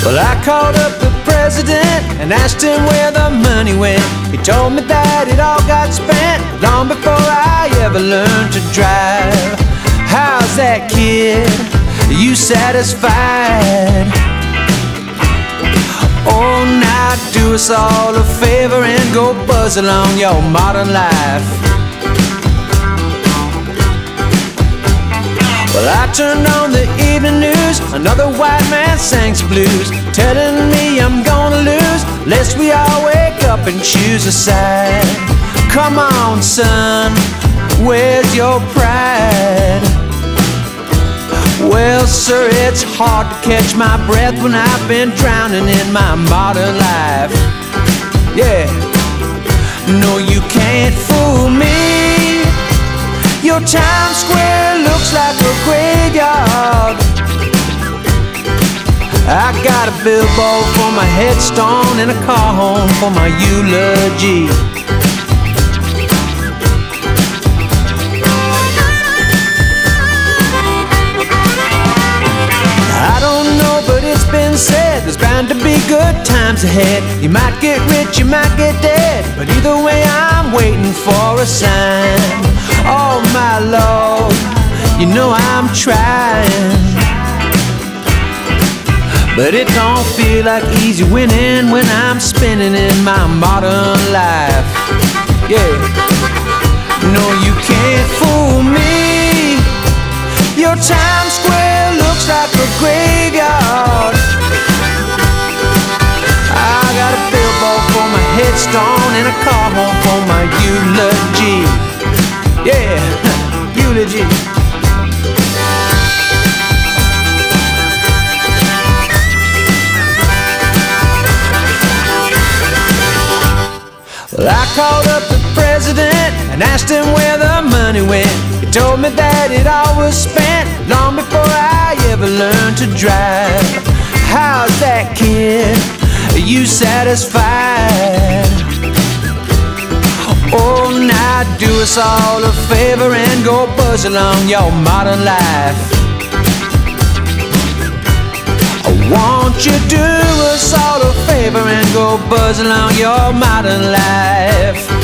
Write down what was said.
Well, I called up the president and asked him where the money went. He told me that it all got spent long before I ever learned to drive. How's that, kid? Are you satisfied? Oh, now do us all a favor and go buzz along your modern life. Well, I turned on the evening news. Another white man sings blues, telling me I'm gonna lose lest we all wake up and choose a side. Come on, son, where's your pride? Well, sir, it's hard to catch my breath when I've been drowning in my modern life. Yeah, no, you can't fool me. Your Times Square looks like a graveyard. I got a billboard for my headstone and a car home for my eulogy. I don't know, but it's been said there's bound to be good times ahead. You might get rich, you might get dead, but either way I'm waiting for a sign. Oh my Lord, you know I'm trying, but it don't feel like easy winning when I'm spinning in my modern life. Yeah, no, you can't fool me. Your Times Square looks like a graveyard. I got a billboard for my headstone and a car home for my eulogy. Yeah, eulogy. Well, I called up the president and asked him where the money went. He told me that it all was spent long before I ever learned to drive. How's that, kid? Are you satisfied? Oh, now do us all a favor and go buzz along your modern life. Won't you do us all a favor and go buzz along your modern life?